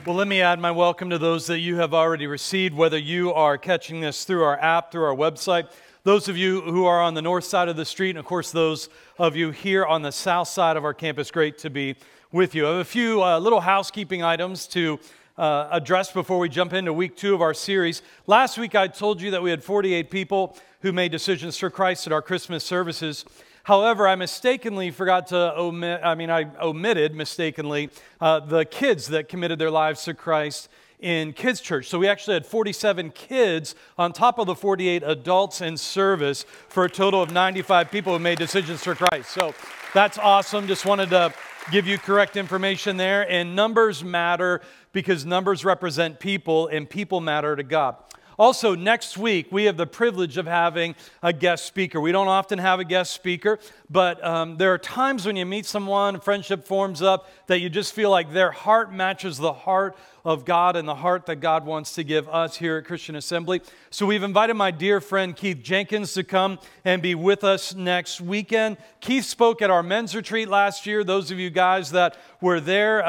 Well, let me add my welcome to those that you have already received, whether you are catching this through our app, through our website, those of you who are on the north side of the street, and of course those of you here on the south side of our campus. Great to be with you. I have a few little housekeeping items to address before we jump into week 2 of our series. Last week I told you that we had 48 people who made decisions for Christ at our Christmas services. However, I mistakenly forgot to omitted mistakenly the kids that committed their lives to Christ in kids' church. So we actually had 47 kids on top of the 48 adults in service for a total of 95 people who made decisions for Christ. So that's awesome. Just wanted to give you correct information there. And numbers matter because numbers represent people and people matter to God. Also, next week, we have the privilege of having a guest speaker. We don't often have a guest speaker, but there are times when you meet someone, friendship forms up, that you just feel like their heart matches the heart of God and the heart that God wants to give us here at Christian Assembly. So we've invited my dear friend Keith Jenkins to come and be with us next weekend. Keith spoke at our men's retreat last year. Those of you guys that were there,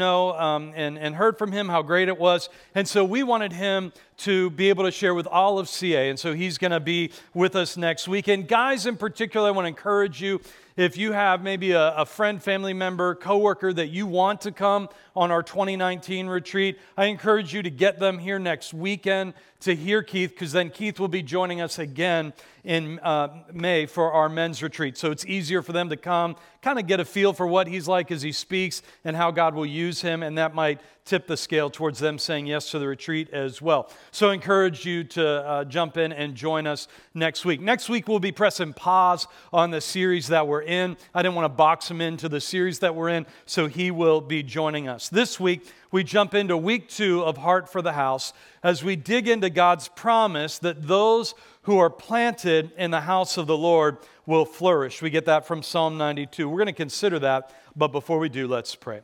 and heard from him how great it was. And so we wanted him to be able to share with all of CA. And so he's going to be with us next weekend. Guys, in particular, I want to encourage you, if you have maybe a friend, family member, coworker that you want to come on our 2019 retreat, I encourage you to get them here next weekend to hear Keith, because then Keith will be joining us again in May for our men's retreat. So it's easier for them to come, kind of get a feel for what he's like as he speaks and how God will use him, and that might tip the scale towards them saying yes to the retreat as well. So I encourage you to jump in and join us next week. Next week we'll be pressing pause on the series that we're in. I didn't want to box him into the series that we're in, so he will be joining us. This week we jump into week 2 of Heart for the House as we dig into God's promise that those who are planted in the house of the Lord will flourish. We get that from Psalm 92. We're going to consider that, but before we do, let's pray.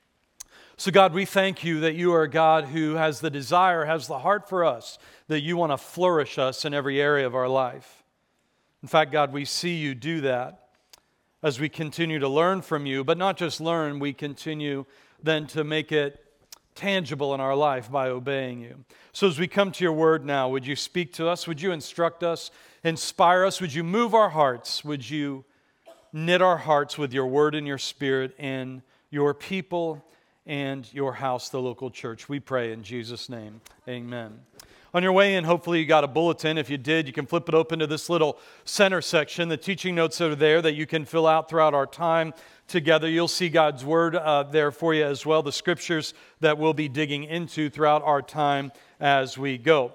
So God, we thank you that you are a God who has the desire, has the heart for us, that you want to flourish us in every area of our life. In fact, God, we see you do that as we continue to learn from you, but not just learn, we continue then to make it tangible in our life by obeying you. So as we come to your word now, would you speak to us? Would you instruct us, inspire us? Would you move our hearts? Would you knit our hearts with your word and your spirit in your people and your house, the local church? We pray in Jesus' name. Amen. On your way in, hopefully you got a bulletin. If you did, you can flip it open to this little center section. The teaching notes are there that you can fill out throughout our time together. You'll see God's word there for you as well, the scriptures that we'll be digging into throughout our time as we go.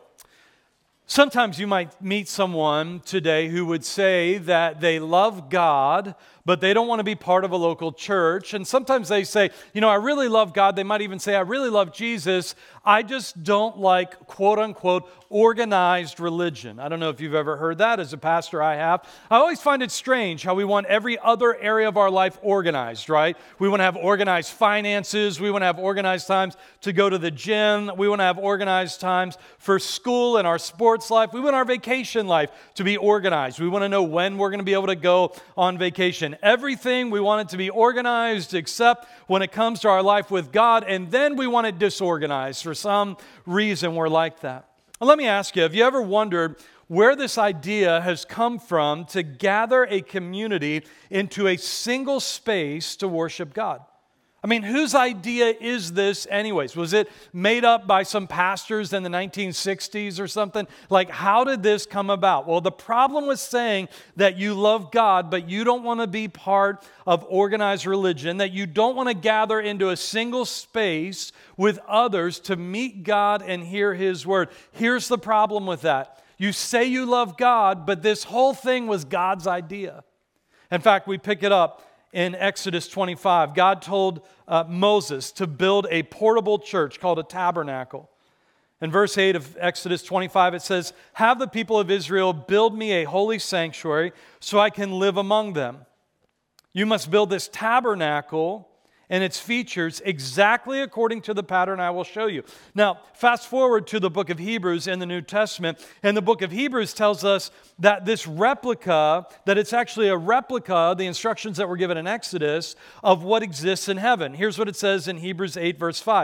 Sometimes you might meet someone today who would say that they love God, but they don't want to be part of a local church. And sometimes they say, I really love God. They might even say, I really love Jesus. I just don't like, quote unquote, organized religion. I don't know if you've ever heard that. As a pastor, I have. I always find it strange how we want every other area of our life organized, right? We want to have organized finances. We want to have organized times to go to the gym. We want to have organized times for school and our sports life. We want our vacation life to be organized. We want to know when we're going to be able to go on vacation. Everything, we want it to be organized except when it comes to our life with God, and then we want it disorganized. For some reason, we're like that. Well, let me ask you, have you ever wondered where this idea has come from to gather a community into a single space to worship God? I mean, whose idea is this anyways? Was it made up by some pastors in the 1960s or something? Like, how did this come about? Well, the problem with saying that you love God, but you don't want to be part of organized religion, that you don't want to gather into a single space with others to meet God and hear His word. Here's the problem with that. You say you love God, but this whole thing was God's idea. In fact, we pick it up in Exodus 25. God told Moses to build a portable church called a tabernacle. In verse 8 of Exodus 25, it says, "Have the people of Israel build me a holy sanctuary so I can live among them. You must build this tabernacle and its features exactly according to the pattern I will show you." Now, fast forward to the book of Hebrews in the New Testament, and the book of Hebrews tells us that this replica, that it's actually a replica, the instructions that were given in Exodus, of what exists in heaven. Here's what it says in Hebrews 8, verse 5.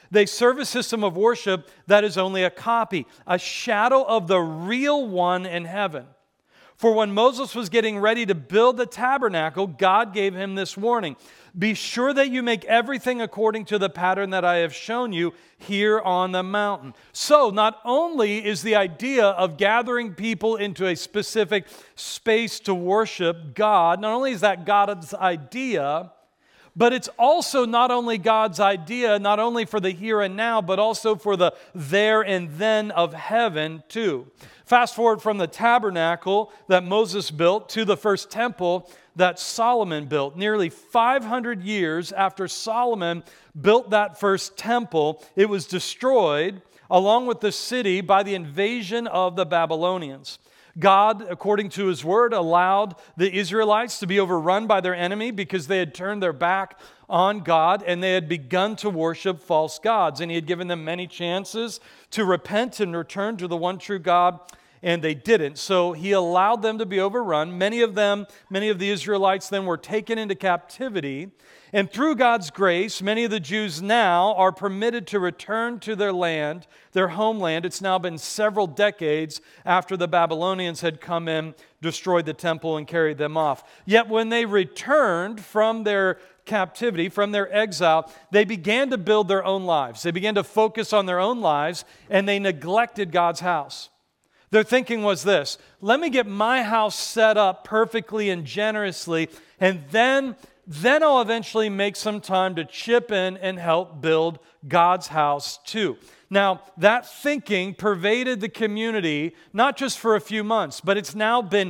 They serve a system of worship that is only a copy, a shadow of the real one in heaven. For when Moses was getting ready to build the tabernacle, God gave him this warning. Be sure that you make everything according to the pattern that I have shown you here on the mountain. So not only is the idea of gathering people into a specific space to worship God, not only is that God's idea, but it's also not only God's idea, not only for the here and now, but also for the there and then of heaven too. Fast forward from the tabernacle that Moses built to the first temple that Solomon built. Nearly 500 years after Solomon built that first temple, it was destroyed along with the city by the invasion of the Babylonians. God, according to His word, allowed the Israelites to be overrun by their enemy because they had turned their back on God and they had begun to worship false gods. And He had given them many chances to repent and return to the one true God, and they didn't. So He allowed them to be overrun. Many of the Israelites then were taken into captivity. And through God's grace, many of the Jews now are permitted to return to their land, their homeland. It's now been several decades after the Babylonians had come in, destroyed the temple, and carried them off. Yet when they returned from their captivity, from their exile, they began to build their own lives. They began to focus on their own lives, and they neglected God's house. Their thinking was this: let me get my house set up perfectly and generously, and then I'll eventually make some time to chip in and help build God's house too. Now, that thinking pervaded the community, not just for a few months, but it's now been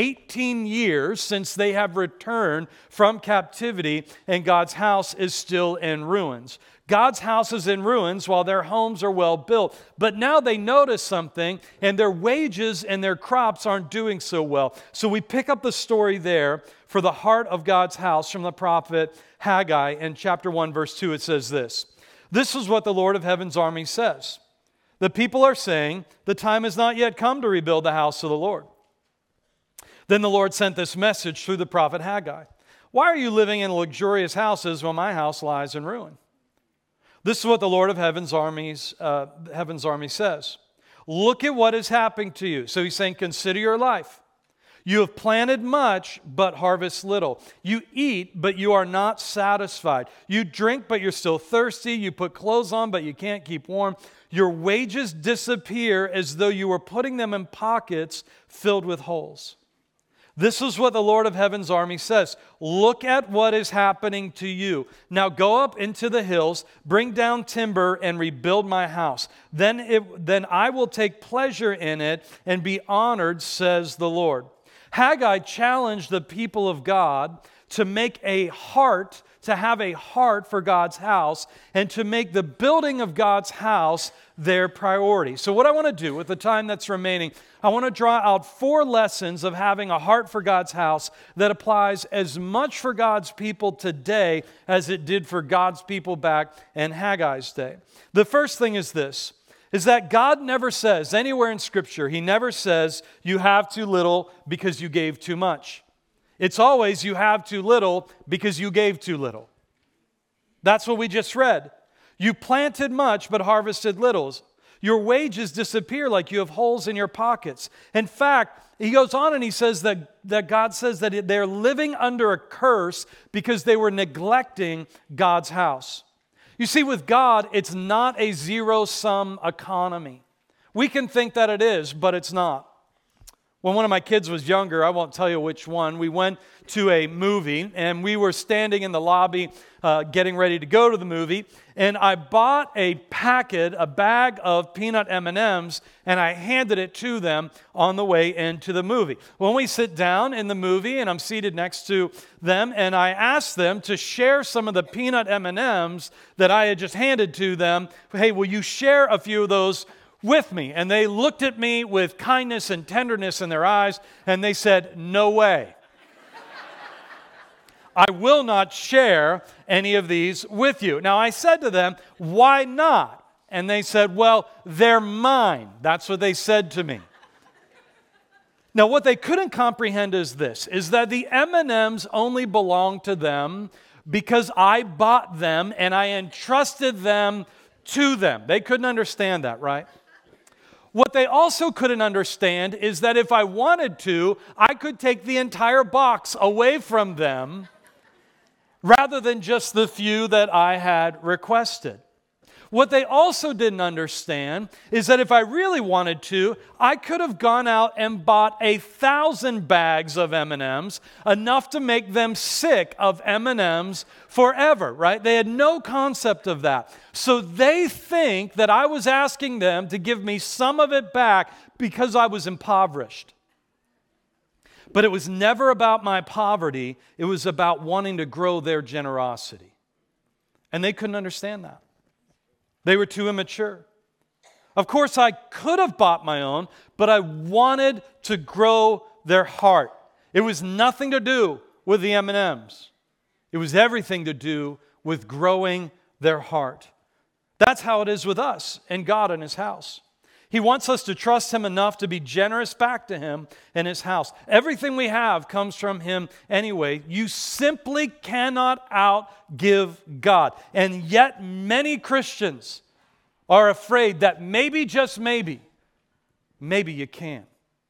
18 years since they have returned from captivity, and God's house is still in ruins. God's house is in ruins while their homes are well built. But now they notice something, and their wages and their crops aren't doing so well. So we pick up the story there for the heart of God's house from the prophet Haggai. In chapter 1, verse 2, it says this: "This is what the Lord of heaven's army says. The people are saying, the time has not yet come to rebuild the house of the Lord." Then the Lord sent this message through the prophet Haggai: "Why are you living in luxurious houses while my house lies in ruin? This is what the Lord of heaven's army says. Look at what is happening to you." So He's saying, consider your life. "You have planted much, but harvest little. You eat, but you are not satisfied. You drink, but you're still thirsty. You put clothes on, but you can't keep warm. Your wages disappear as though you were putting them in pockets filled with holes. This is what the Lord of heaven's army says. Look at what is happening to you. Now go up into the hills, bring down timber, and rebuild my house. Then I will take pleasure in it and be honored, says the Lord." Haggai challenged the people of God to make a heart, to have a heart for God's house, and to make the building of God's house their priority. So what I want to do with the time that's remaining, I want to draw out 4 lessons of having a heart for God's house that applies as much for God's people today as it did for God's people back in Haggai's day. The first thing is this, is that God never says anywhere in Scripture, He never says you have too little because you gave too much. It's always you have too little because you gave too little. That's what we just read. You planted much but harvested little. Your wages disappear like you have holes in your pockets. In fact, he goes on and he says that God says that they're living under a curse because they were neglecting God's house. You see, with God, it's not a zero-sum economy. We can think that it is, but it's not. When one of my kids was younger, I won't tell you which one, we went to a movie and we were standing in the lobby getting ready to go to the movie, and I bought a bag of peanut M&Ms, and I handed it to them on the way into the movie. When we sit down in the movie and I'm seated next to them, and I asked them to share some of the peanut M&Ms that I had just handed to them. Hey, will you share a few of those with me? And they looked at me with kindness and tenderness in their eyes, and they said, "No way. I will not share any of these with you." Now I said to them, "Why not?" And they said, "Well, they're mine." That's what they said to me. Now what they couldn't comprehend is this, is that the M&Ms only belong to them because I bought them and I entrusted them to them. They couldn't understand that, right? What they also couldn't understand is that if I wanted to, I could take the entire box away from them rather than just the few that I had requested. What they also didn't understand is that if I really wanted to, I could have gone out and bought 1,000 bags of M&Ms, enough to make them sick of M&Ms forever, right? They had no concept of that. So they think that I was asking them to give me some of it back because I was impoverished. But it was never about my poverty. It was about wanting to grow their generosity. And they couldn't understand that. They were too immature. Of course, I could have bought my own, but I wanted to grow their heart. It was nothing to do with the M&Ms. It was everything to do with growing their heart. That's how it is with us and God and His house. He wants us to trust Him enough to be generous back to Him and His house. Everything we have comes from Him anyway. You simply cannot outgive God. And yet many Christians are afraid that maybe, just maybe you can.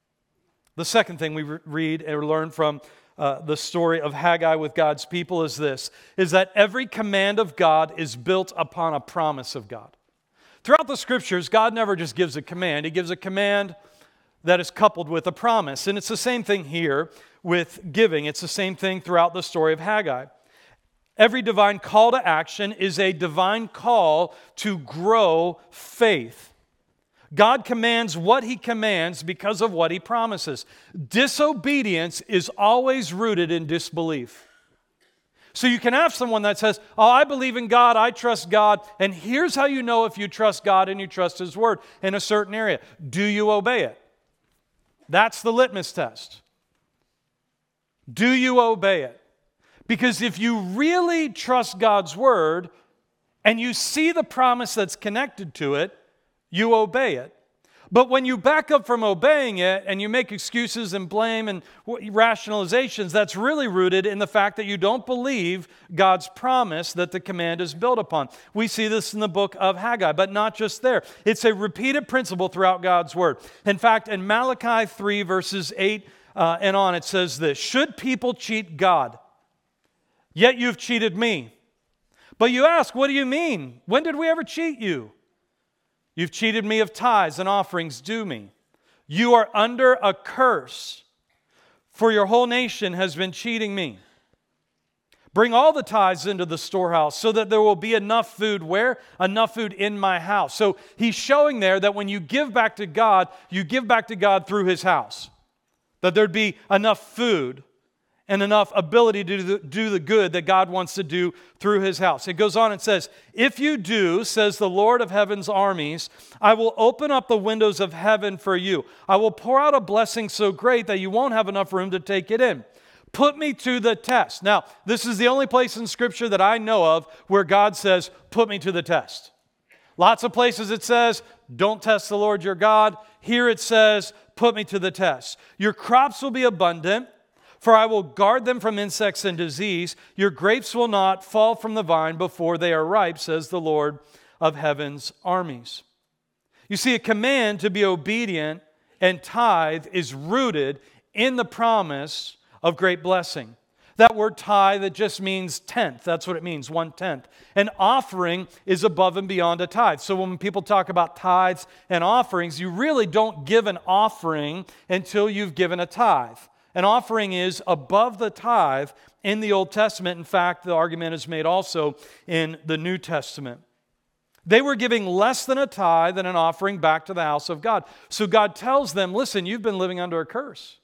The second thing we read and learn from the story of Haggai with God's people is this, is that every command of God is built upon a promise of God. Throughout the Scriptures, God never just gives a command. He gives a command that is coupled with a promise. And it's the same thing here with giving. It's the same thing throughout the story of Haggai. Every divine call to action is a divine call to grow faith. God commands what He commands because of what He promises. Disobedience is always rooted in disbelief. So you can have someone that says, oh, I believe in God, I trust God, and here's how you know if you trust God and you trust His Word in a certain area. Do you obey it? That's the litmus test. Do you obey it? Because if you really trust God's Word and you see the promise that's connected to it, you obey it. But when you back up from obeying it and you make excuses and blame and rationalizations, that's really rooted in the fact that you don't believe God's promise that the command is built upon. We see this in the book of Haggai, but not just there. It's a repeated principle throughout God's Word. In fact, in Malachi 3, verses 8 and on, it says this, should people cheat God? Yet you've cheated me. But you ask, what do you mean? When did we ever cheat you? You've cheated me of tithes and offerings due me. You are under a curse, for your whole nation has been cheating me. Bring all the tithes into the storehouse so that there will be enough food. Where? Enough food in my house. So he's showing there that when you give back to God, you give back to God through His house. That there'd be enough food and enough ability to do the good that God wants to do through His house. It goes on and says, if you do, says the Lord of heaven's armies, I will open up the windows of heaven for you. I will pour out a blessing so great that you won't have enough room to take it in. Put me to the test. Now, this is the only place in Scripture that I know of where God says, put me to the test. Lots of places it says, don't test the Lord your God. Here it says, put me to the test. Your crops will be abundant, for I will guard them from insects and disease. Your grapes will not fall from the vine before they are ripe, says the Lord of heaven's armies. You see, a command to be obedient and tithe is rooted in the promise of great blessing. That word tithe, that just means tenth. That's what it means, 1/10. An offering is above and beyond a tithe. So when people talk about tithes and offerings, you really don't give an offering until you've given a tithe. An offering is above the tithe in the Old Testament. In fact, the argument is made also in the New Testament. They were giving less than a tithe and an offering back to the house of God. So God tells them, listen, you've been living under a curse.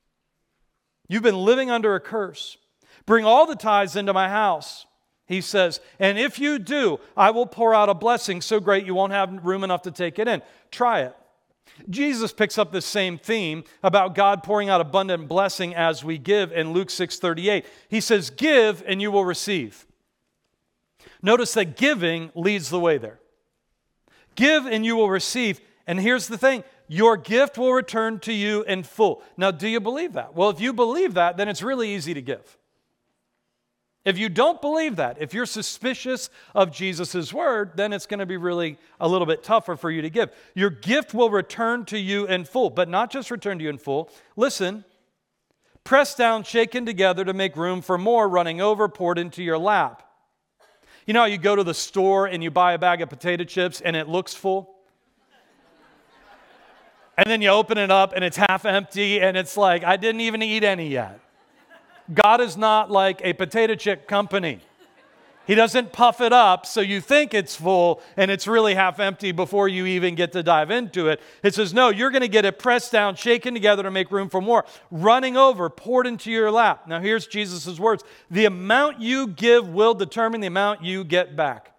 You've been living under a curse. Bring all the tithes into my house, He says, and if you do, I will pour out a blessing so great you won't have room enough to take it in. Try it. Jesus picks up this same theme about God pouring out abundant blessing as we give in Luke 6:38. He says, give and you will receive. Notice that giving leads the way there. Give and you will receive. And here's the thing, your gift will return to you in full. Now, do you believe that? Well, if you believe that, then it's really easy to give. If you don't believe that, if you're suspicious of Jesus' word, then it's going to be really a little bit tougher for you to give. Your gift will return to you in full, but not just return to you in full. Listen, pressed down, shaken together to make room for more, running over, poured into your lap. You know how you go to the store and you buy a bag of potato chips and it looks full? And then you open it up and it's half empty and it's like, I didn't even eat any yet. God is not like a potato chip company. He doesn't puff it up so you think it's full and it's really half empty before you even get to dive into it. It says, no, you're going to get it pressed down, shaken together to make room for more, running over, poured into your lap. Now here's Jesus' words. The amount you give will determine the amount you get back.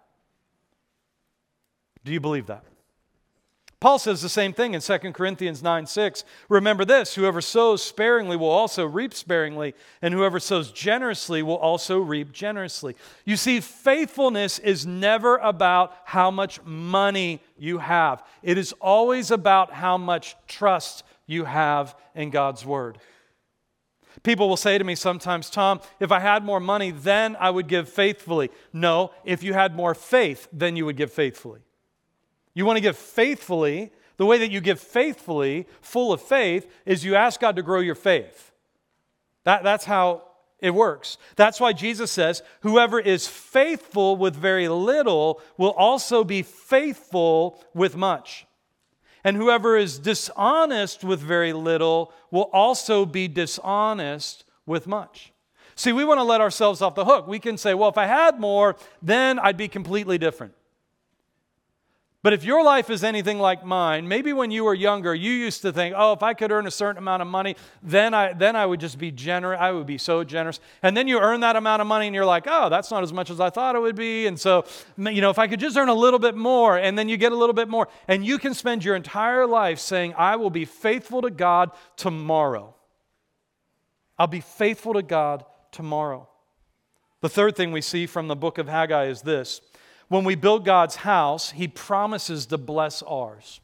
Do you believe that? Paul says the same thing in 2 Corinthians 9:6. Remember this, whoever sows sparingly will also reap sparingly, and whoever sows generously will also reap generously. You see, faithfulness is never about how much money you have. It is always about how much trust you have in God's word. People will say to me sometimes, Tom, if I had more money, then I would give faithfully. No, if you had more faith, then you would give faithfully. You want to give faithfully. The way that you give faithfully, full of faith, is you ask God to grow your faith. That's how it works. That's why Jesus says, whoever is faithful with very little will also be faithful with much. And whoever is dishonest with very little will also be dishonest with much. See, we want to let ourselves off the hook. We can say, well, if I had more, then I'd be completely different. But if your life is anything like mine, maybe when you were younger, you used to think, oh, if I could earn a certain amount of money, then I would just be generous. I would be so generous. And then you earn that amount of money and you're like, oh, that's not as much as I thought it would be. And so, if I could just earn a little bit more, and then you get a little bit more. And you can spend your entire life saying, I will be faithful to God tomorrow. I'll be faithful to God tomorrow. The third thing we see from the book of Haggai is this. When we build God's house, He promises to bless ours.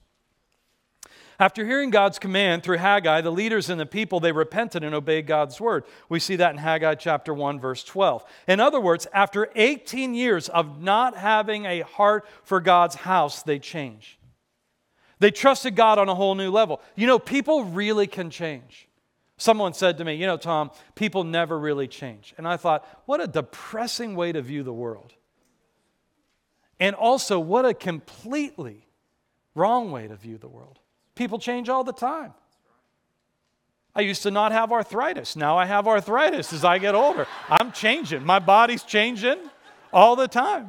After hearing God's command through Haggai, the leaders and the people, they repented and obeyed God's word. We see that in Haggai chapter 1, verse 12. In other words, after 18 years of not having a heart for God's house, they changed. They trusted God on a whole new level. People really can change. Someone said to me, Tom, people never really change. And I thought, what a depressing way to view the world. And also, what a completely wrong way to view the world. People change all the time. I used to not have arthritis. Now I have arthritis as I get older. I'm changing. My body's changing all the time.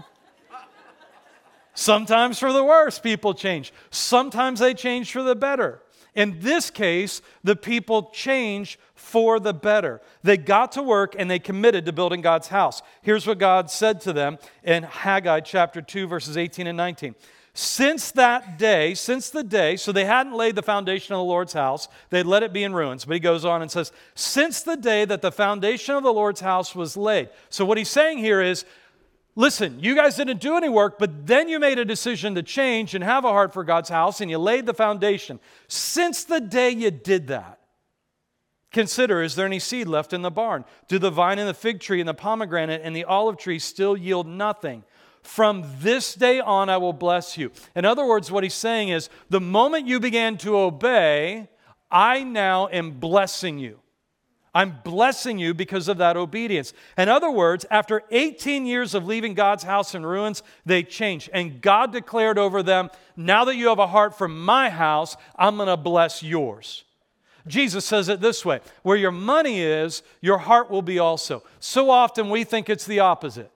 Sometimes for the worse, people change. Sometimes they change for the better. In this case, the people changed for the better. They got to work and they committed to building God's house. Here's what God said to them in Haggai chapter 2, verses 18 and 19. Since the day, so they hadn't laid the foundation of the Lord's house, they'd let it be in ruins. But he goes on and says, since the day that the foundation of the Lord's house was laid. So what he's saying here is, listen, you guys didn't do any work, but then you made a decision to change and have a heart for God's house, and you laid the foundation. Since the day you did that, consider, is there any seed left in the barn? Do the vine and the fig tree and the pomegranate and the olive tree still yield nothing? From this day on, I will bless you. In other words, what he's saying is, the moment you began to obey, I now am blessing you. I'm blessing you because of that obedience. In other words, after 18 years of leaving God's house in ruins, they changed. And God declared over them, now that you have a heart for my house, I'm going to bless yours. Jesus says it this way, where your money is, your heart will be also. So often we think it's the opposite.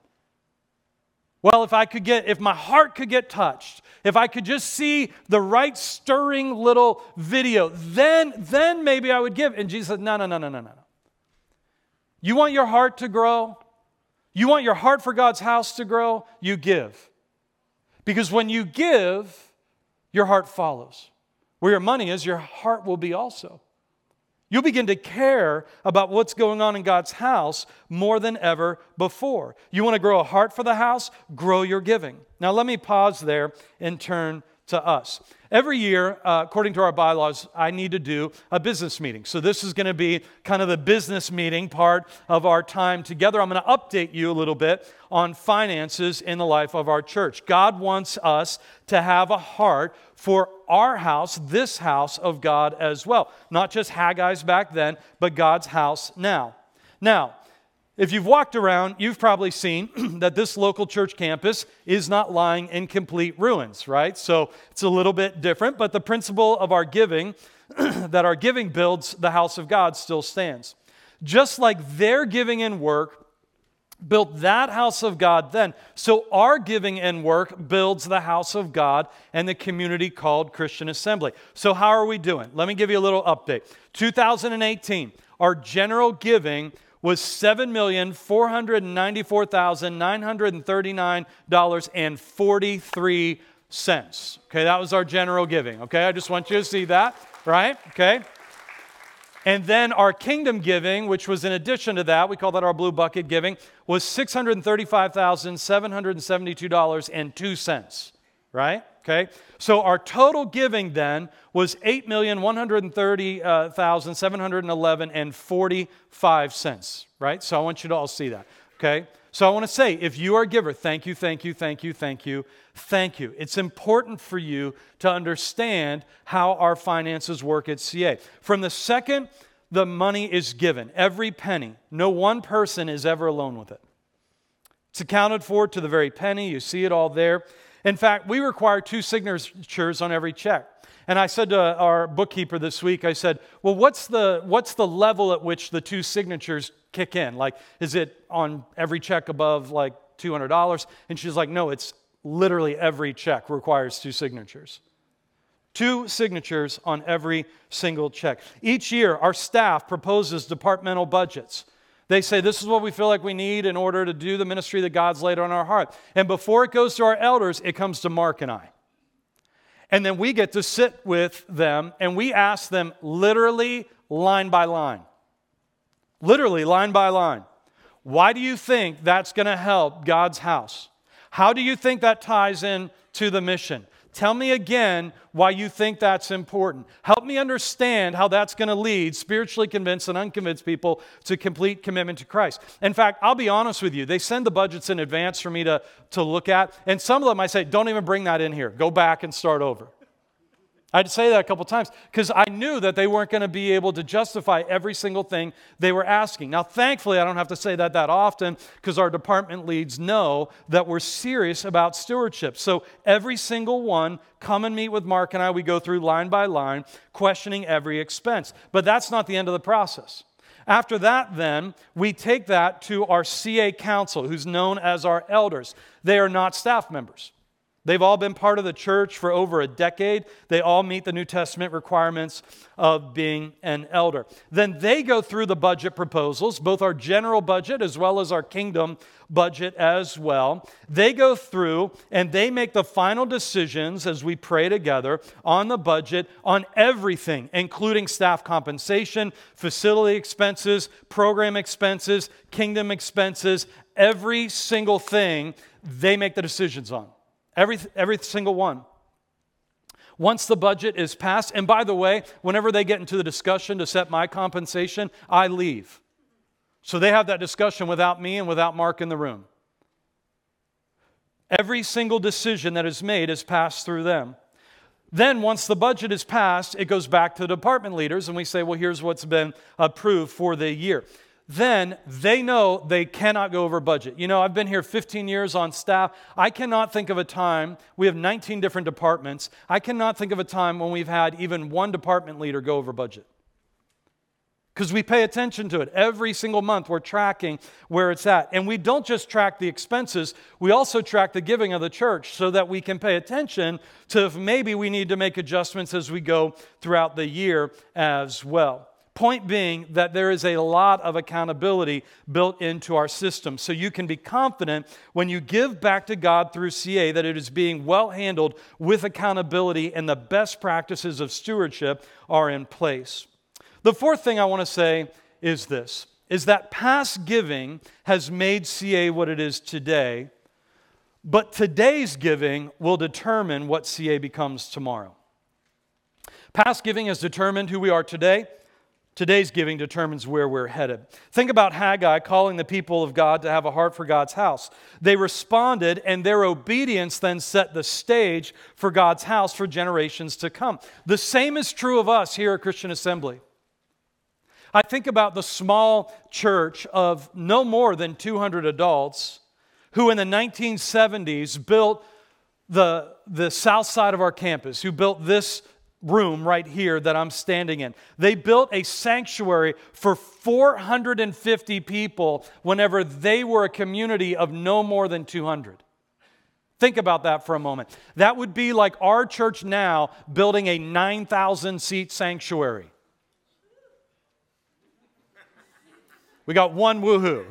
Well, if my heart could get touched, if I could just see the right stirring little video, then maybe I would give. And Jesus said, no. You want your heart to grow? You want your heart for God's house to grow? You give. Because when you give, your heart follows. Where your money is, your heart will be also. You'll begin to care about what's going on in God's house more than ever before. You want to grow a heart for the house? Grow your giving. Now let me pause there and turn to us. Every year, according to our bylaws, I need to do a business meeting. So this is going to be kind of the business meeting part of our time together. I'm going to update you a little bit on finances in the life of our church. God wants us to have a heart for our house, this house of God as well. Not just Haggai's back then, but God's house now. Now, if you've walked around, you've probably seen that this local church campus is not lying in complete ruins, right? So it's a little bit different, but the principle of our giving, that our giving builds the house of God, still stands. Just like their giving and work built that house of God then, so our giving and work builds the house of God and the community called Christian Assembly. So how are we doing? Let me give you a little update. 2018, our general giving was $7,494,939.43. Okay, that was our general giving. Okay, I just want you to see that, right? Okay. And then our kingdom giving, which was in addition to that, we call that our blue bucket giving, was $635,772.02, right? Okay, so our total giving then was $8,130,711.45, right? So I want you to all see that, okay? So I want to say, if you are a giver, thank you, thank you, thank you, thank you, thank you. It's important for you to understand how our finances work at CA. From the second the money is given, every penny, no one person is ever alone with it. It's accounted for to the very penny. You see it all there. In fact, we require 2 signatures on every check. And I said to our bookkeeper this week, I said, well, what's the level at which the 2 signatures kick in? Like, is it on every check above like $200? And she's like, no, it's literally every check requires 2 signatures. 2 signatures on every single check. Each year, our staff proposes departmental budgets. They say, this is what we feel like we need in order to do the ministry that God's laid on our heart. And before it goes to our elders, it comes to Mark and I. And then we get to sit with them and we ask them literally line by line. Literally line by line. Why do you think that's going to help God's house? How do you think that ties in to the mission? Tell me again why you think that's important. Help me understand how that's going to lead spiritually convinced and unconvinced people to complete commitment to Christ. In fact, I'll be honest with you. They send the budgets in advance for me to look at. And some of them I say, don't even bring that in here. Go back and start over. I had to say that a couple times because I knew that they weren't going to be able to justify every single thing they were asking. Now, thankfully, I don't have to say that often because our department leads know that we're serious about stewardship. So every single one, come and meet with Mark and I. We go through line by line, questioning every expense. But that's not the end of the process. After that, then, we take that to our CA council, who's known as our elders. They are not staff members. They've all been part of the church for over a decade. They all meet the New Testament requirements of being an elder. Then they go through the budget proposals, both our general budget as well as our kingdom budget as well. They go through and they make the final decisions as we pray together on the budget on everything, including staff compensation, facility expenses, program expenses, kingdom expenses, every single thing they make the decisions on. Every single one. Once the budget is passed, and by the way, whenever they get into the discussion to set my compensation, I leave. So they have that discussion without me and without Mark in the room. Every single decision that is made is passed through them. Then once the budget is passed, it goes back to the department leaders, and we say, well, here's what's been approved for the year. Then they know they cannot go over budget. You know, I've been here 15 years on staff. I cannot think of a time, we have 19 different departments. I cannot think of a time when we've had even one department leader go over budget. Because we pay attention to it. Every single month we're tracking where it's at. And we don't just track the expenses, we also track the giving of the church so that we can pay attention to if maybe we need to make adjustments as we go throughout the year as well. Point being that there is a lot of accountability built into our system. So you can be confident when you give back to God through CA that it is being well handled with accountability and the best practices of stewardship are in place. The fourth thing I want to say is this, is that past giving has made CA what it is today, but today's giving will determine what CA becomes tomorrow. Past giving has determined who we are today. Today's giving determines where we're headed. Think about Haggai calling the people of God to have a heart for God's house. They responded, and their obedience then set the stage for God's house for generations to come. The same is true of us here at Christian Assembly. I think about the small church of no more than 200 adults who in the 1970s built the south side of our campus, who built this room right here that I'm standing in. They built a sanctuary for 450 people whenever they were a community of no more than 200. Think about that for a moment. That would be like our church now building a 9,000-seat sanctuary. We got one woohoo.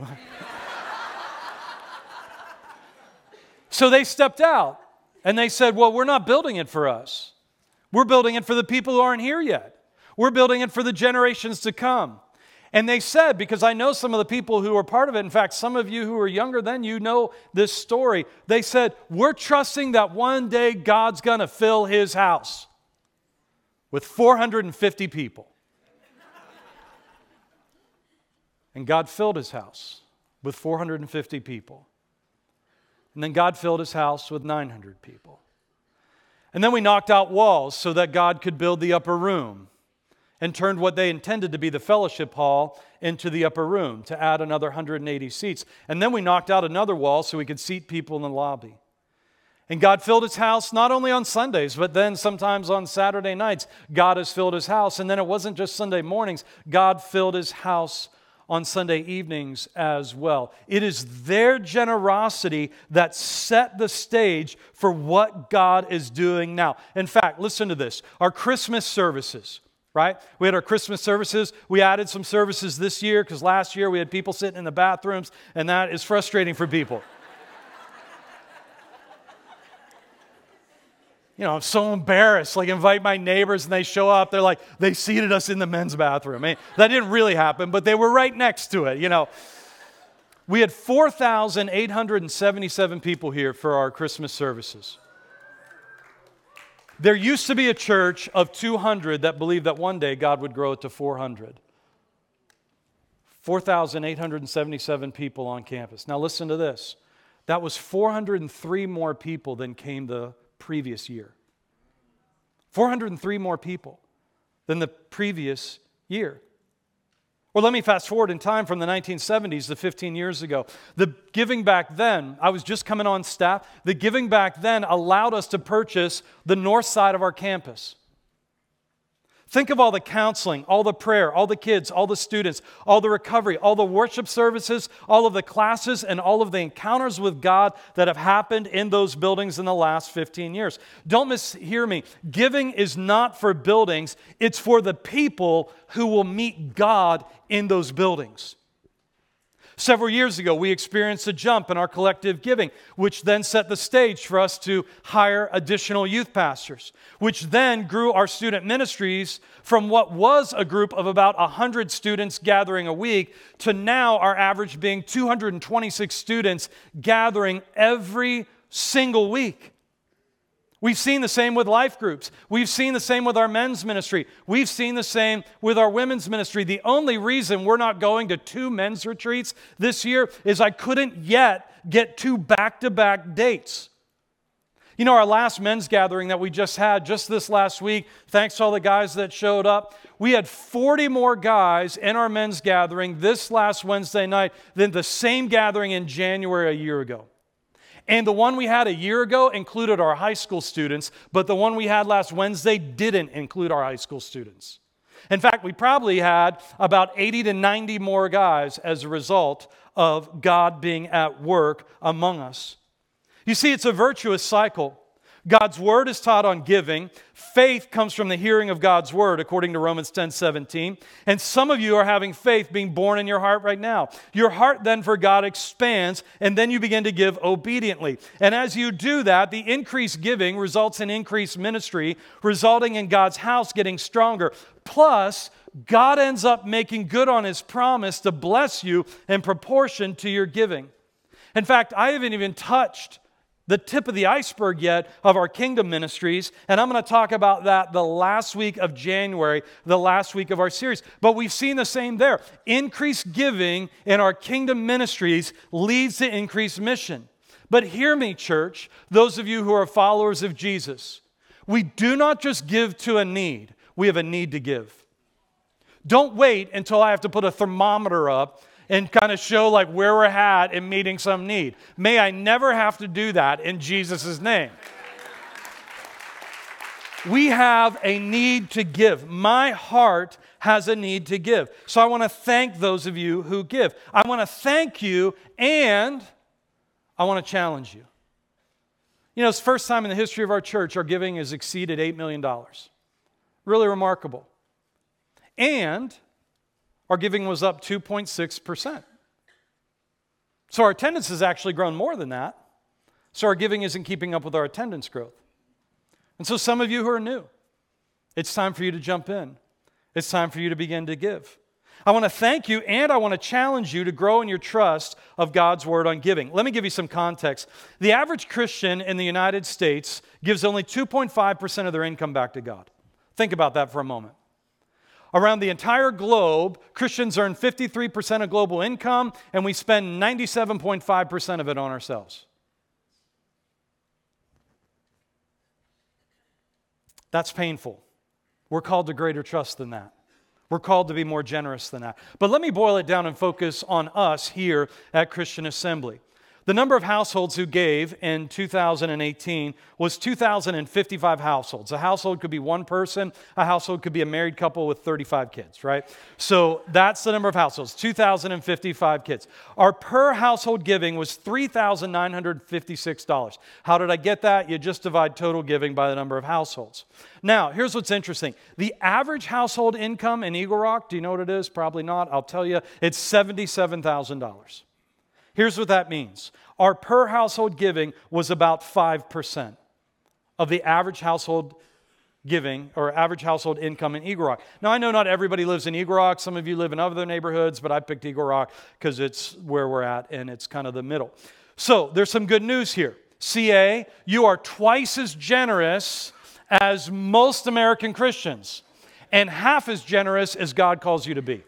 So they stepped out and they said, well, we're not building it for us. We're building it for the people who aren't here yet. We're building it for the generations to come. And they said, because I know some of the people who are part of it, in fact, some of you who are younger than you know this story, they said, we're trusting that one day God's going to fill His house with 450 people. And God filled His house with 450 people. And then God filled His house with 900 people. And then we knocked out walls so that God could build the upper room and turned what they intended to be the fellowship hall into the upper room to add another 180 seats. And then we knocked out another wall so we could seat people in the lobby. And God filled His house not only on Sundays, but then sometimes on Saturday nights. God has filled His house. And then it wasn't just Sunday mornings. God filled His house on Sunday evenings as well. It is their generosity that set the stage for what God is doing now. In fact, listen to this. Our Christmas services, right? We had our Christmas services. We added some services this year because last year we had people sitting in the bathrooms, and that is frustrating for people. You know, I'm so embarrassed. Like, invite my neighbors and they show up. They're like, they seated us in the men's bathroom. I mean, that didn't really happen, but they were right next to it, you know. We had 4,877 people here for our Christmas services. There used to be a church of 200 that believed that one day God would grow it to 400. 4,877 people on campus. Now listen to this. That was 403 more people than came the previous year. 403 more people than the previous year. Or let me fast forward in time from the 1970s to 15 years ago. The giving back then, I was just coming on staff, the giving back then allowed us to purchase the north side of our campus. Think of all the counseling, all the prayer, all the kids, all the students, all the recovery, all the worship services, all of the classes, and all of the encounters with God that have happened in those buildings in the last 15 years. Don't mishear me. Giving is not for buildings. It's for the people who will meet God in those buildings. Several years ago, we experienced a jump in our collective giving, which then set the stage for us to hire additional youth pastors, which then grew our student ministries from what was a group of about 100 students gathering a week to now our average being 226 students gathering every single week. We've seen the same with life groups. We've seen the same with our men's ministry. We've seen the same with our women's ministry. The only reason we're not going to 2 men's retreats this year is I couldn't yet get 2 back-to-back dates. You know, our last men's gathering that we just had just this last week, thanks to all the guys that showed up, we had 40 more guys in our men's gathering this last Wednesday night than the same gathering in January a year ago. And the one we had a year ago included our high school students, but the one we had last Wednesday didn't include our high school students. In fact, we probably had about 80 to 90 more guys as a result of God being at work among us. You see, it's a virtuous cycle. God's word is taught on giving. Faith comes from the hearing of God's word, according to Romans 10:17. And some of you are having faith being born in your heart right now. Your heart then for God expands, and then you begin to give obediently. And as you do that, the increased giving results in increased ministry, resulting in God's house getting stronger. Plus, God ends up making good on His promise to bless you in proportion to your giving. In fact, I haven't even touched the tip of the iceberg yet of our kingdom ministries, and I'm going to talk about that the last week of January, the last week of our series. But we've seen the same there. Increased giving in our kingdom ministries leads to increased mission. But hear me, church, those of you who are followers of Jesus, we do not just give to a need, we have a need to give. Don't wait until I have to put a thermometer up and kind of show like where we're at in meeting some need. May I never have to do that in Jesus' name. We have a need to give. My heart has a need to give. So I want to thank those of you who give. I want to thank you, and I want to challenge you. You know, it's the first time in the history of our church our giving has exceeded $8 million. Really remarkable. And our giving was up 2.6%. So our attendance has actually grown more than that. So our giving isn't keeping up with our attendance growth. And so some of you who are new, it's time for you to jump in. It's time for you to begin to give. I want to thank you, and I want to challenge you to grow in your trust of God's word on giving. Let me give you some context. The average Christian in the United States gives only 2.5% of their income back to God. Think about that for a moment. Around the entire globe, Christians earn 53% of global income, and we spend 97.5% of it on ourselves. That's painful. We're called to greater trust than that. We're called to be more generous than that. But let me boil it down and focus on us here at Christian Assembly. The number of households who gave in 2018 was 2,055 households. A household could be one person. A household could be a married couple with 35 kids, right? So that's the number of households, 2,055 kids. Our per household giving was $3,956. How did I get that? You just divide total giving by the number of households. Now, here's what's interesting. The average household income in Eagle Rock, do you know what it is? Probably not. I'll tell you. It's $77,000. Here's what that means. Our per household giving was about 5% of the average household giving or average household income in Eagle Rock. Now, I know not everybody lives in Eagle Rock. Some of you live in other neighborhoods, but I picked Eagle Rock because it's where we're at and it's kind of the middle. So there's some good news here. CA, you are twice as generous as most American Christians and half as generous as God calls you to be.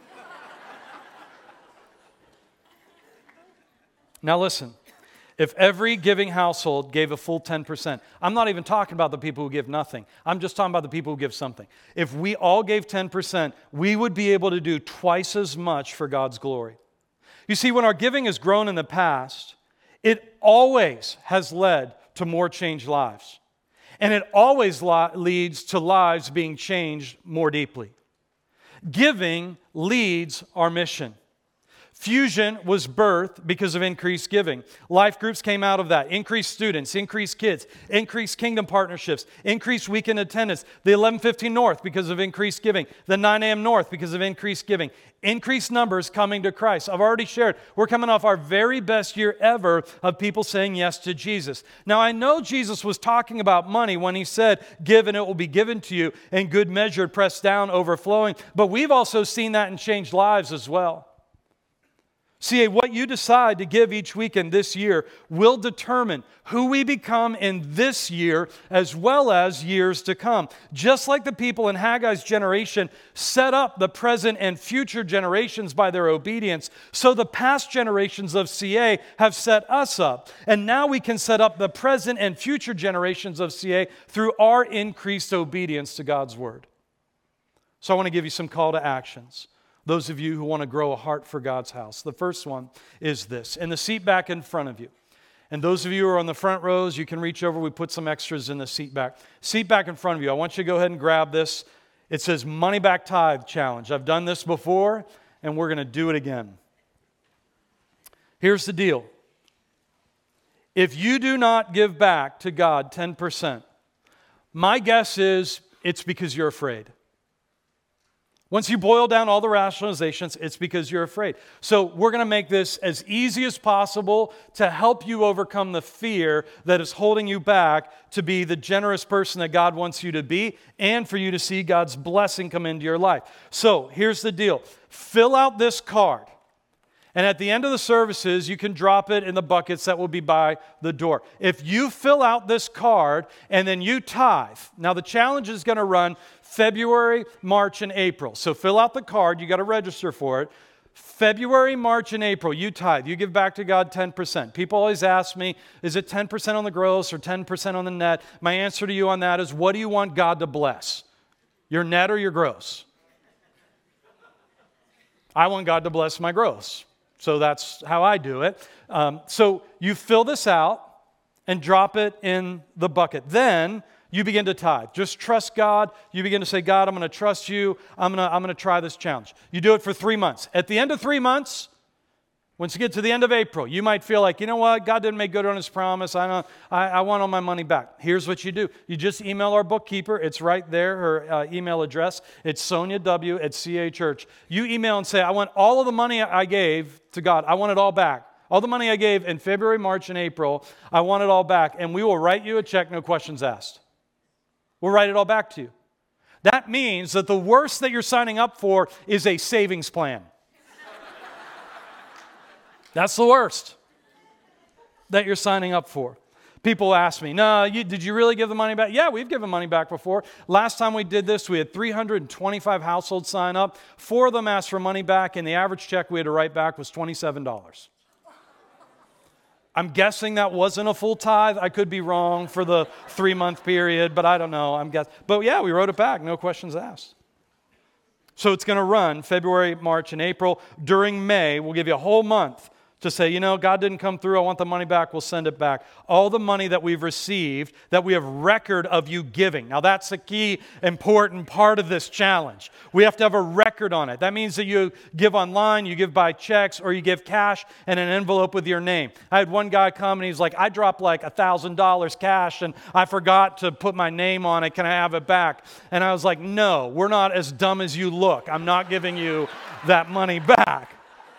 Now listen, if every giving household gave a full 10%, I'm not even talking about the people who give nothing. I'm just talking about the people who give something. If we all gave 10%, we would be able to do twice as much for God's glory. You see, when our giving has grown in the past, it always has led to more changed lives. And it always leads to lives being changed more deeply. Giving leads our mission. Fusion was birthed because of increased giving. Life groups came out of that. Increased students, increased kids, increased kingdom partnerships, increased weekend attendance. The 1115 North because of increased giving. The 9 a.m. North because of increased giving. Increased numbers coming to Christ. I've already shared, we're coming off our very best year ever of people saying yes to Jesus. Now, I know Jesus was talking about money when he said, give and it will be given to you, and good measure, pressed down, overflowing. But we've also seen that in changed lives as well. See, what you decide to give each weekend this year will determine who we become in this year as well as years to come. Just like the people in Haggai's generation set up the present and future generations by their obedience, so the past generations of CA have set us up. And now we can set up the present and future generations of CA through our increased obedience to God's word. So I want to give you some call to actions. Those of you who want to grow a heart for God's house. The first one is this. In the seat back in front of you. And those of you who are on the front rows, you can reach over. We put some extras in the seat back. Seat back in front of you. I want you to go ahead and grab this. It says Money Back Tithe Challenge. I've done this before, and we're going to do it again. Here's the deal. If you do not give back to God 10%, my guess is it's because you're afraid. Once you boil down all the rationalizations, it's because you're afraid. So we're going to make this as easy as possible to help you overcome the fear that is holding you back to be the generous person that God wants you to be and for you to see God's blessing come into your life. So here's the deal. Fill out this card. And at the end of the services, you can drop it in the buckets that will be by the door. If you fill out this card and then you tithe, now the challenge is going to run February, March, and April. So fill out the card. You got to register for it. February, March, and April, you tithe. You give back to God 10%. People always ask me, is it 10% on the gross or 10% on the net? My answer to you on that is, what do you want God to bless? Your net or your gross? I want God to bless my gross. So that's how I do it. So you fill this out and drop it in the bucket. Then you begin to tithe. Just trust God. You begin to say, God, I'm going to trust you. I'm going to try this challenge. You do it for 3 months. At the end of 3 months, once you get to the end of April, you might feel like, you know what? God didn't make good on his promise. I want all my money back. Here's what you do. You just email our bookkeeper. It's right there, her email address. It's SoniaW@CA Church. You email and say, I want all of the money I gave to God. I want it all back. All the money I gave in February, March, and April, I want it all back. And we will write you a check, no questions asked. We'll write it all back to you. That means that the worst that you're signing up for is a savings plan. That's the worst that you're signing up for. People ask me, no, did you really give the money back? Yeah, we've given money back before. Last time we did this, we had 325 households sign up. 4 of them asked for money back, and the average check we had to write back was $27. I'm guessing that wasn't a full tithe. I could be wrong for the 3-month period, but I don't know. But yeah, we wrote it back, no questions asked. So it's going to run February, March, and April. During May, we'll give you a whole month to say, you know, God didn't come through. I want the money back. We'll send it back. All the money that we've received, that we have record of you giving. Now, that's the key important part of this challenge. We have to have a record on it. That means that you give online, you give by checks, or you give cash and an envelope with your name. I had one guy come and he's like, I dropped like $1,000 cash and I forgot to put my name on it. Can I have it back? And I was like, no, we're not as dumb as you look. I'm not giving you that money back.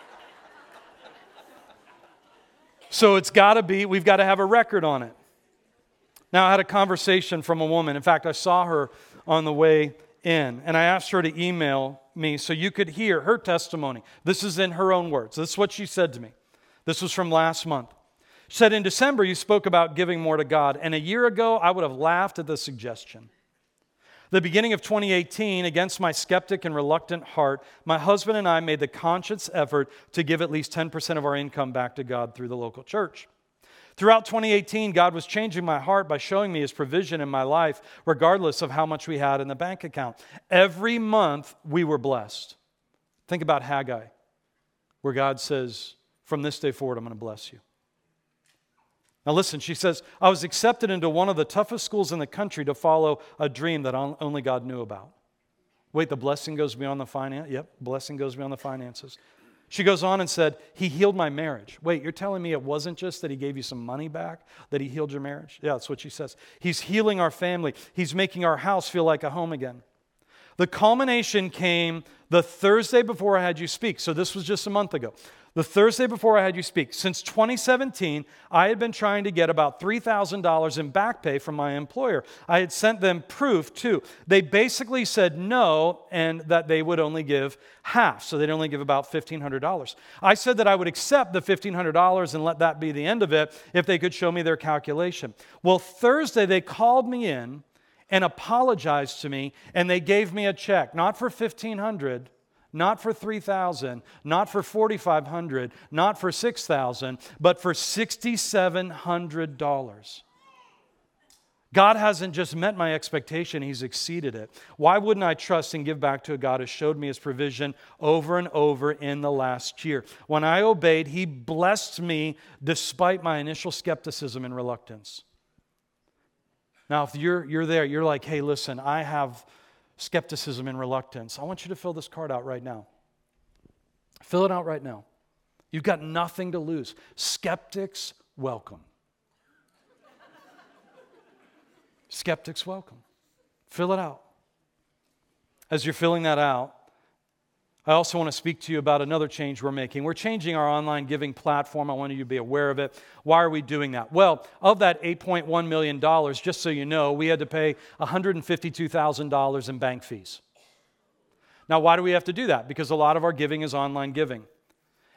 So we've got to have a record on it. Now, I had a conversation from a woman. In fact, I saw her on the way in, and I asked her to email me so you could hear her testimony. This is in her own words. This is what she said to me. This was from last month. She said, in December, you spoke about giving more to God, and a year ago, I would have laughed at the suggestion. The beginning of 2018, against my skeptic and reluctant heart, my husband and I made the conscious effort to give at least 10% of our income back to God through the local church. Throughout 2018, God was changing my heart by showing me his provision in my life, regardless of how much we had in the bank account. Every month, we were blessed. Think about Haggai, where God says, from this day forward, I'm going to bless you. Now listen, she says, I was accepted into one of the toughest schools in the country to follow a dream that only God knew about. Wait, the blessing goes beyond the finance? Yep, blessing goes beyond the finances. She goes on and said, he healed my marriage. Wait, you're telling me it wasn't just that he gave you some money back, that he healed your marriage? Yeah, that's what she says. He's healing our family. He's making our house feel like a home again. The culmination came the Thursday before I had you speak. So this was just a month ago. The Thursday before I had you speak. Since 2017, I had been trying to get about $3,000 in back pay from my employer. I had sent them proof too. They basically said no and that they would only give half. So they'd only give about $1,500. I said that I would accept the $1,500 and let that be the end of it if they could show me their calculation. Well, Thursday they called me in and apologized to me, and they gave me a check, not for $1,500, not for $3,000, not for $4,500, not for $6,000, but for $6,700. God hasn't just met my expectation, he's exceeded it. Why wouldn't I trust and give back to a God who showed me his provision over and over in the last year? When I obeyed, he blessed me despite my initial skepticism and reluctance. Now, if you're there, you're like, hey, listen, I have skepticism and reluctance. I want you to fill this card out right now. Fill it out right now. You've got nothing to lose. Skeptics, welcome. Skeptics, welcome. Fill it out. As you're filling that out, I also want to speak to you about another change we're making. We're changing our online giving platform. I want you to be aware of it. Why are we doing that? Well, of that $8.1 million, just so you know, we had to pay $152,000 in bank fees. Now, why do we have to do that? Because a lot of our giving is online giving.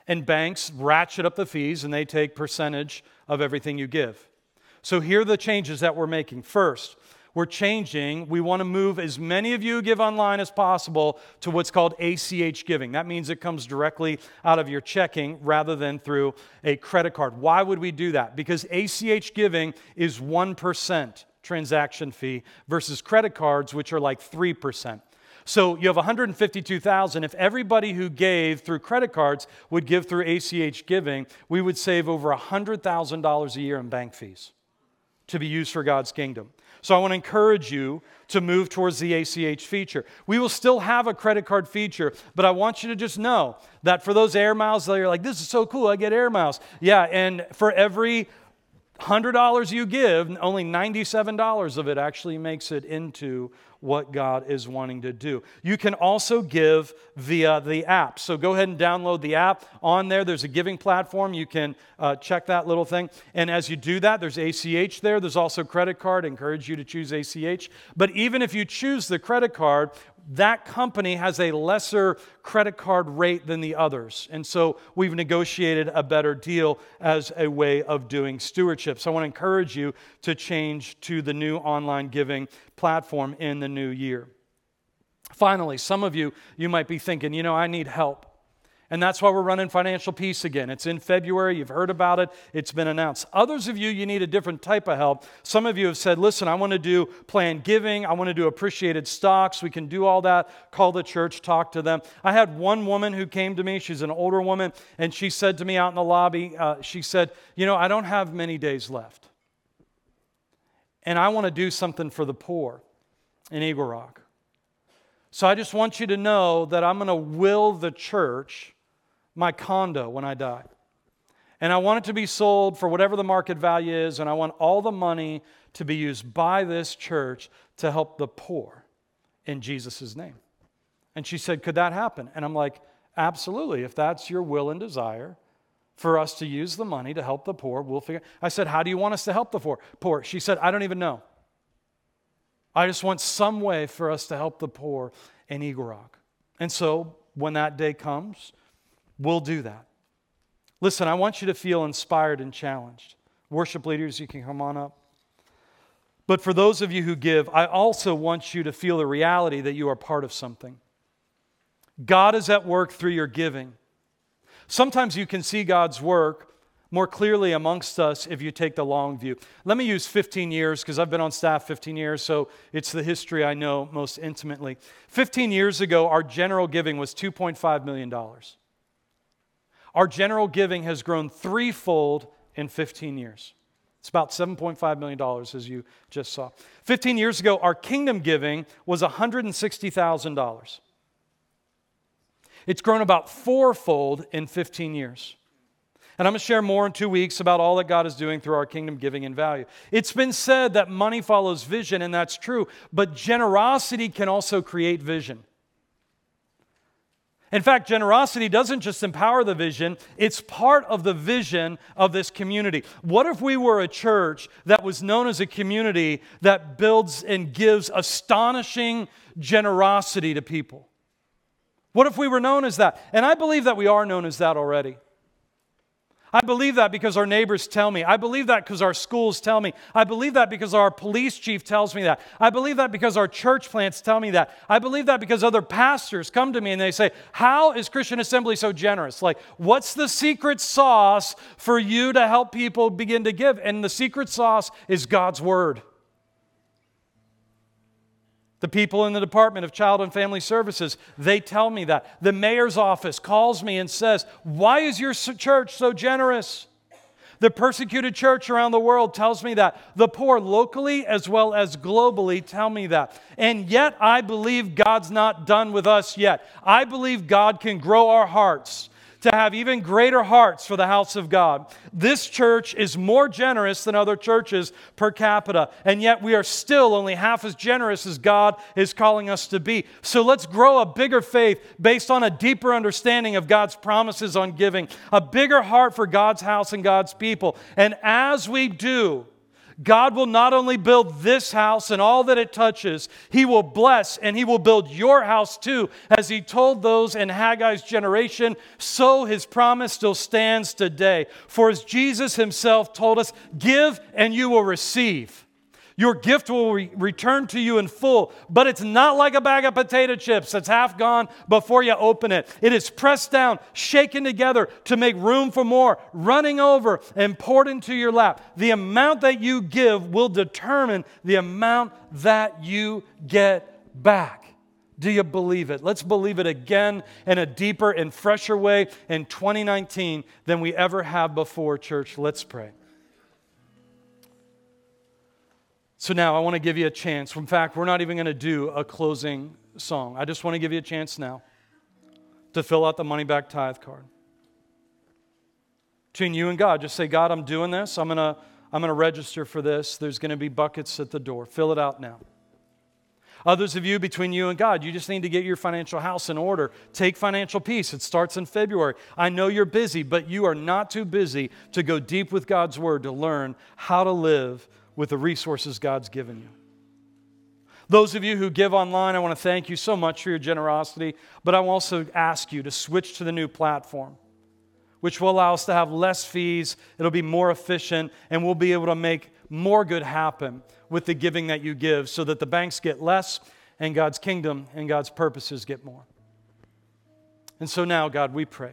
And banks ratchet up the fees, and they take percentage of everything you give. So here are the changes that we're making. First, we're changing. We want to move as many of you who give online as possible to what's called ACH giving. That means it comes directly out of your checking rather than through a credit card. Why would we do that? Because ACH giving is 1% transaction fee versus credit cards, which are like 3%. So you have 152,000. If everybody who gave through credit cards would give through ACH giving, we would save over $100,000 a year in bank fees to be used for God's kingdom. So I want to encourage you to move towards the ACH feature. We will still have a credit card feature, but I want you to just know that for those air miles that you're like, this is so cool, I get air miles. Yeah, and for every $100 you give, only $97 of it actually makes it into what God is wanting to do. You can also give via the app. So go ahead and download the app. On there, there's a giving platform. You can check that little thing. And as you do that, there's ACH there. There's also credit card. I encourage you to choose ACH. But even if you choose the credit card, that company has a lesser credit card rate than the others. And so we've negotiated a better deal as a way of doing stewardship. So I want to encourage you to change to the new online giving platform in the new year. Finally, some of you might be thinking, I need help. And that's why we're running Financial Peace again. It's in February. You've heard about it. It's been announced. Others of you need a different type of help. Some of you have said, listen, I want to do planned giving. I want to do appreciated stocks. We can do all that. Call the church, talk to them. I had one woman who came to me. She's an older woman. And she said to me out in the lobby, she said, I don't have many days left. And I want to do something for the poor in Eagle Rock. So I just want you to know that I'm going to will the church my condo when I die. And I want it to be sold for whatever the market value is, and I want all the money to be used by this church to help the poor in Jesus' name. And she said, could that happen? And I'm like, absolutely. If that's your will and desire for us to use the money to help the poor, we'll figure. I said, how do you want us to help the poor? She said, I don't even know. I just want some way for us to help the poor in Eagle Rock. And so when that day comes, we'll do that. Listen, I want you to feel inspired and challenged. Worship leaders, you can come on up. But for those of you who give, I also want you to feel the reality that you are part of something. God is at work through your giving. Sometimes you can see God's work more clearly amongst us if you take the long view. Let me use 15 years because I've been on staff 15 years, so it's the history I know most intimately. 15 years ago, our general giving was $2.5 million. Our general giving has grown threefold in 15 years. It's about $7.5 million, as you just saw. 15 years ago, our kingdom giving was $160,000. It's grown about fourfold in 15 years. And I'm going to share more in 2 weeks about all that God is doing through our kingdom giving and value. It's been said that money follows vision, and that's true, but generosity can also create vision. In fact, generosity doesn't just empower the vision, it's part of the vision of this community. What if we were a church that was known as a community that builds and gives astonishing generosity to people? What if we were known as that? And I believe that we are known as that already. I believe that because our neighbors tell me. I believe that because our schools tell me. I believe that because our police chief tells me that. I believe that because our church plants tell me that. I believe that because other pastors come to me and they say, how is Christian Assembly so generous? Like, what's the secret sauce for you to help people begin to give? And the secret sauce is God's Word. The people in the Department of Child and Family Services, they tell me that. The mayor's office calls me and says, why is your church so generous? The persecuted church around the world tells me that. The poor locally as well as globally tell me that. And yet I believe God's not done with us yet. I believe God can grow our hearts to have even greater hearts for the house of God. This church is more generous than other churches per capita, and yet we are still only half as generous as God is calling us to be. So let's grow a bigger faith based on a deeper understanding of God's promises on giving, a bigger heart for God's house and God's people. And as we do, God will not only build this house and all that it touches, He will bless and He will build your house too. As He told those in Haggai's generation, so His promise still stands today. For as Jesus Himself told us, give and you will receive. Your gift will return to you in full, but it's not like a bag of potato chips that's half gone before you open it. It is pressed down, shaken together to make room for more, running over and poured into your lap. The amount that you give will determine the amount that you get back. Do you believe it? Let's believe it again in a deeper and fresher way in 2019 than we ever have before, church. Let's pray. So now I want to give you a chance. In fact, we're not even going to do a closing song. I just want to give you a chance now to fill out the money back tithe card. Between you and God, just say, God, I'm doing this. I'm going to register for this. There's going to be buckets at the door. Fill it out now. Others of you, between you and God, you just need to get your financial house in order. Take financial peace. It starts in February. I know you're busy, but you are not too busy to go deep with God's Word to learn how to live with the resources God's given you. Those of you who give online, I want to thank you so much for your generosity, but I will also ask you to switch to the new platform, which will allow us to have less fees, it'll be more efficient, and we'll be able to make more good happen with the giving that you give so that the banks get less and God's kingdom and God's purposes get more. And so now, God, we pray.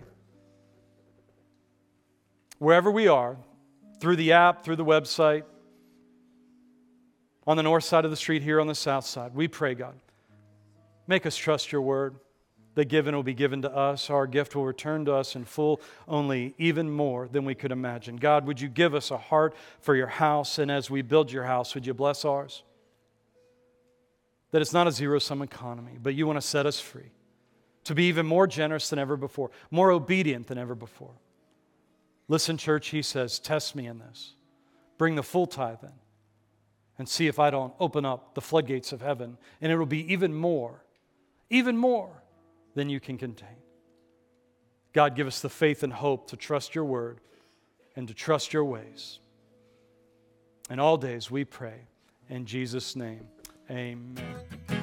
Wherever we are, through the app, through the website, on the north side of the street, here on the south side, we pray, God, make us trust your word. The given will be given to us. Our gift will return to us in full, only even more than we could imagine. God, would you give us a heart for your house? And as we build your house, would you bless ours? That it's not a zero-sum economy, but you want to set us free to be even more generous than ever before, more obedient than ever before. Listen, church, he says, test me in this. Bring the full tithe in. And see if I don't open up the floodgates of heaven. And it will be even more than you can contain. God, give us the faith and hope to trust your word and to trust your ways. And all days we pray in Jesus' name, amen.